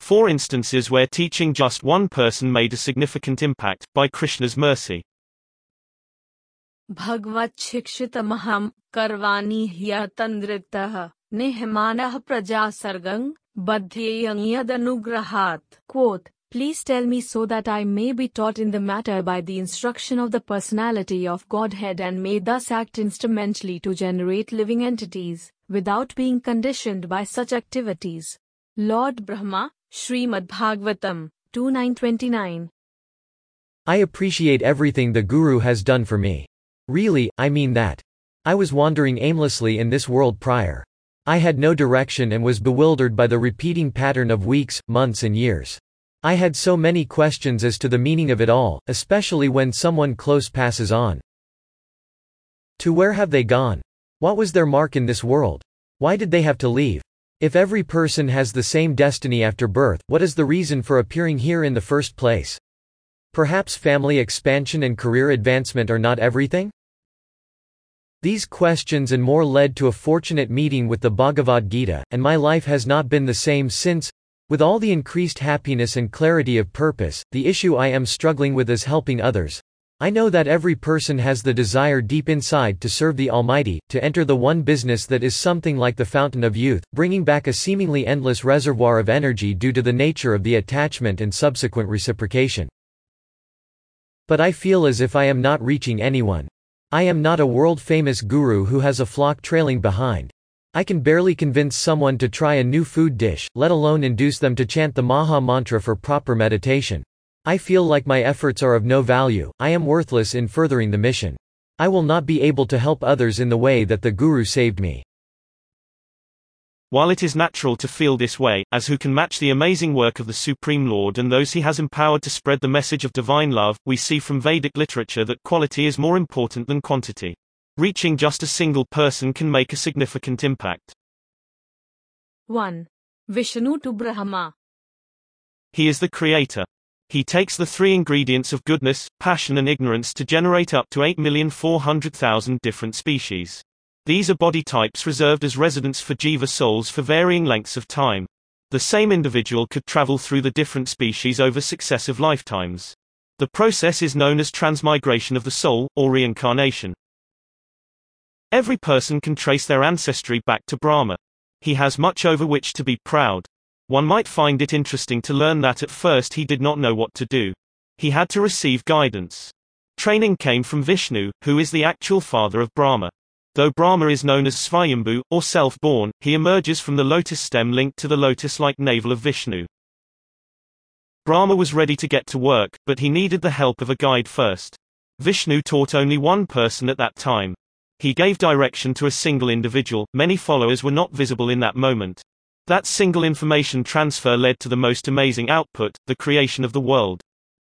4 instances where teaching just one person made a significant impact, by Krishna's mercy. भगवत् शिक्षितमहं करवाणि ह्यतन्द्रितः निहमानः प्रजासर्गं बध्येयं यदनुग्रहात्. Quote, please tell me so that I may be taught in the matter by the instruction of the personality of Godhead and may thus act instrumentally to generate living entities, without being conditioned by such activities. Lord Brahma, Srimad Bhagavatam, 2.9-29. I appreciate everything the Guru has done for me. Really, I mean that. I was wandering aimlessly in this world prior. I had no direction and was bewildered by the repeating pattern of weeks, months and years. I had so many questions as to the meaning of it all, especially when someone close passes on. To where have they gone? What was their mark in this world? Why did they have to leave? If every person has the same destiny after birth, what is the reason for appearing here in the first place? Perhaps family expansion and career advancement are not everything? These questions and more led to a fortunate meeting with the Bhagavad Gita, and my life has not been the same since. With all the increased happiness and clarity of purpose, the issue I am struggling with is helping others. I know that every person has the desire deep inside to serve the Almighty, to enter the one business that is something like the fountain of youth, bringing back a seemingly endless reservoir of energy due to the nature of the attachment and subsequent reciprocation. But I feel as if I am not reaching anyone. I am not a world-famous guru who has a flock trailing behind. I can barely convince someone to try a new food dish, let alone induce them to chant the Maha Mantra for proper meditation. I feel like my efforts are of no value, I am worthless in furthering the mission. I will not be able to help others in the way that the Guru saved me. While it is natural to feel this way, as who can match the amazing work of the Supreme Lord and those he has empowered to spread the message of divine love, we see from Vedic literature that quality is more important than quantity. Reaching just a single person can make a significant impact. 1. Vishnu to Brahma. He is the creator. He takes the 3 ingredients of goodness, passion and ignorance to generate up to 8,400,000 different species. These are body types reserved as residents for jiva souls for varying lengths of time. The same individual could travel through the different species over successive lifetimes. The process is known as transmigration of the soul, or reincarnation. Every person can trace their ancestry back to Brahma. He has much over which to be proud. One might find it interesting to learn that at first he did not know what to do. He had to receive guidance. Training came from Vishnu, who is the actual father of Brahma. Though Brahma is known as Svayambhu, or self-born, he emerges from the lotus stem linked to the lotus-like navel of Vishnu. Brahma was ready to get to work, but he needed the help of a guide first. Vishnu taught only one person at that time. He gave direction to a single individual, many followers were not visible in that moment. That single information transfer led to the most amazing output, the creation of the world.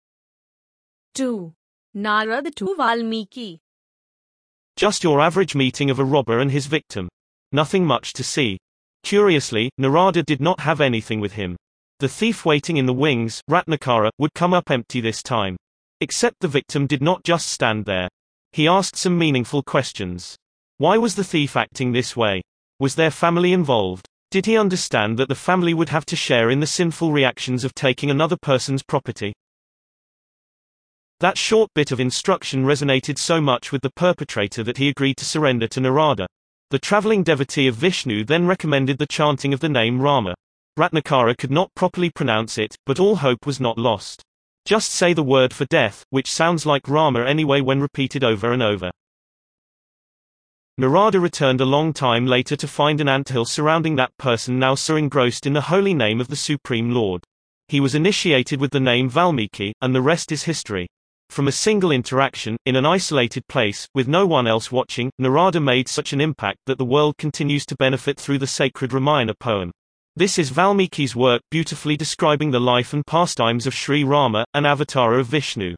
2. Narad to Valmiki. Just your average meeting of a robber and his victim. Nothing much to see. Curiously, Narada did not have anything with him. The thief waiting in the wings, Ratnakara, would come up empty this time. Except the victim did not just stand there. He asked some meaningful questions. Why was the thief acting this way? Was their family involved? Did he understand that the family would have to share in the sinful reactions of taking another person's property? That short bit of instruction resonated so much with the perpetrator that he agreed to surrender to Narada. The traveling devotee of Vishnu then recommended the chanting of the name Rama. Ratnakara could not properly pronounce it, but all hope was not lost. Just say the word for death, which sounds like Rama anyway when repeated over and over. Narada returned a long time later to find an anthill surrounding that person now so engrossed in the holy name of the Supreme Lord. He was initiated with the name Valmiki, and the rest is history. From a single interaction, in an isolated place, with no one else watching, Narada made such an impact that the world continues to benefit through the sacred Ramayana poem. This is Valmiki's work beautifully describing the life and pastimes of Sri Rama, an avatar of Vishnu.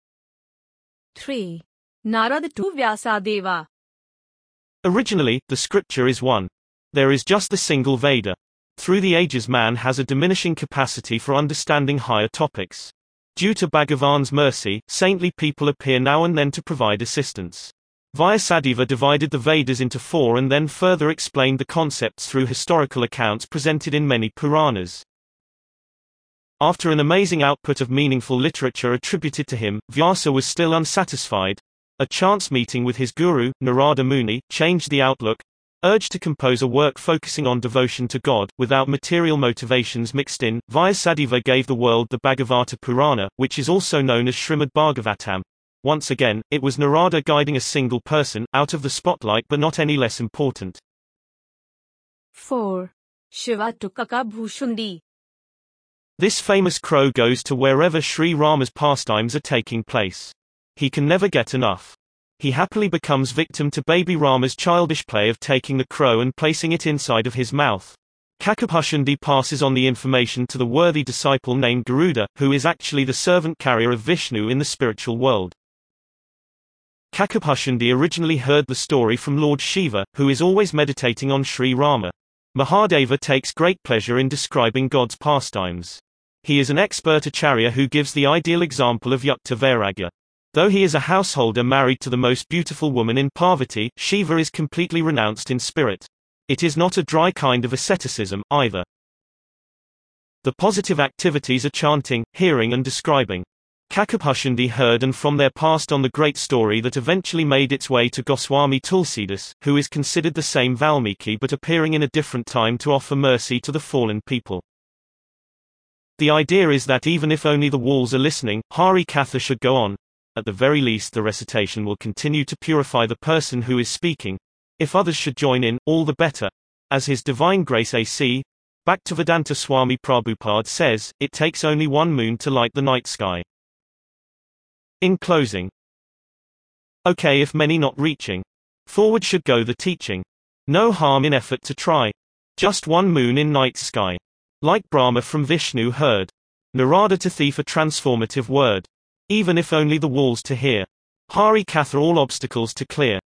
3. Narad to Vyasadeva. Originally, the scripture is one. There is just the single Veda. Through the ages man has a diminishing capacity for understanding higher topics. Due to Bhagavan's mercy, saintly people appear now and then to provide assistance. Vyasadeva divided the Vedas into 4 and then further explained the concepts through historical accounts presented in many Puranas. After an amazing output of meaningful literature attributed to him, Vyasa was still unsatisfied. A chance meeting with his guru, Narada Muni, changed the outlook. Urged to compose a work focusing on devotion to God, without material motivations mixed in, Vyasadeva gave the world the Bhagavata Purana, which is also known as Srimad Bhagavatam. Once again, it was Narada guiding a single person, out of the spotlight but not any less important. 4. Shiva to Kakabhushundi. This famous crow goes to wherever Sri Rama's pastimes are taking place. He can never get enough. He happily becomes victim to baby Rama's childish play of taking the crow and placing it inside of his mouth. Kakabhushundi passes on the information to the worthy disciple named Garuda, who is actually the servant carrier of Vishnu in the spiritual world. Kakabhushundi originally heard the story from Lord Shiva, who is always meditating on Sri Rama. Mahadeva takes great pleasure in describing God's pastimes. He is an expert acharya who gives the ideal example of yukta vairagya. Though he is a householder married to the most beautiful woman in Parvati, Shiva is completely renounced in spirit. It is not a dry kind of asceticism, either. The positive activities are chanting, hearing and describing. Kakabhushundi heard and from there passed on the great story that eventually made its way to Goswami Tulsidas, who is considered the same Valmiki but appearing in a different time to offer mercy to the fallen people. The idea is that even if only the walls are listening, Hari Katha should go on. At the very least the recitation will continue to purify the person who is speaking. If others should join in, all the better. As His Divine Grace A.C. Bhaktivedanta Swami Prabhupada says, it takes only one moon to light the night sky. In closing. Okay, if many not reaching. Forward should go the teaching. No harm in effort to try. Just one moon in night sky. Like Brahma from Vishnu heard. Narada to thief a transformative word. Even if only the walls to hear. Hari Katha all obstacles to clear.